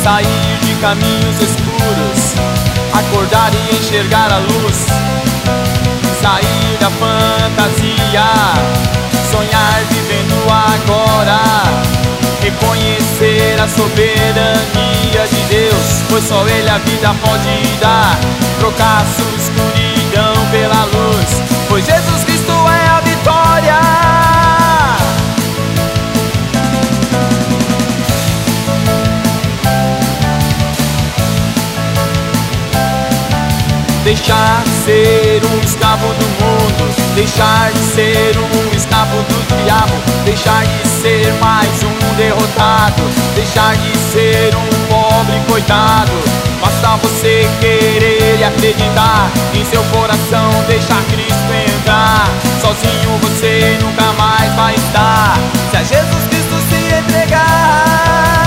sair de caminhos escuros, acordar e enxergar a luz, sair da fantasia, sonhar vivendo agora, reconhecer a soberania de Deus, pois só Ele a vida pode dar, trocar sua escuridão pela luz, pois Jesus Cristo é a vitória. Deixar de ser um escravo do mundo, deixar de ser um escravo do diabo, deixar de ser mais um derrotado, deixar de ser um pobre coitado. Basta você querer e acreditar em seu coração, deixar Cristo entrar. Sozinho você nunca mais vai estar, se a Jesus Cristo se entregar.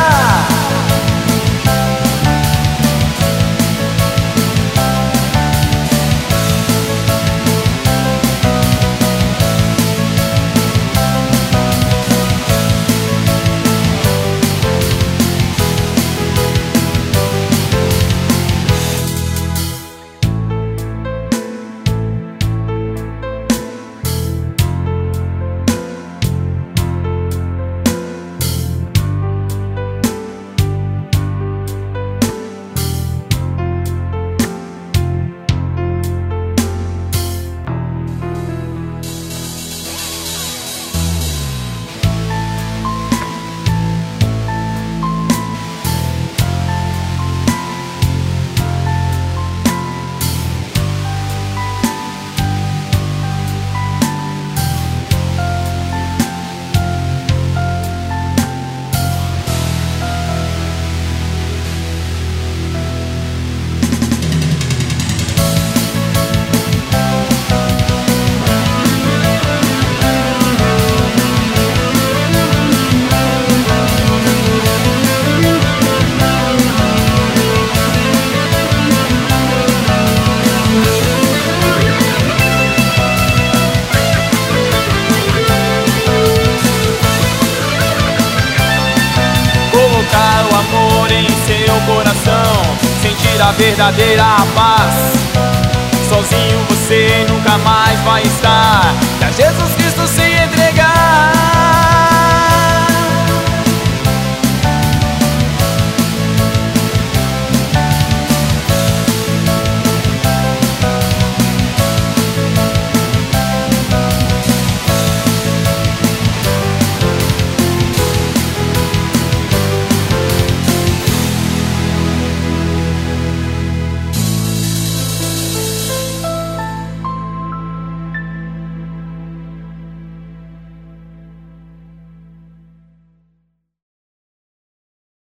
Coração, sentir a verdadeira paz. Sozinho você nunca mais vai estar,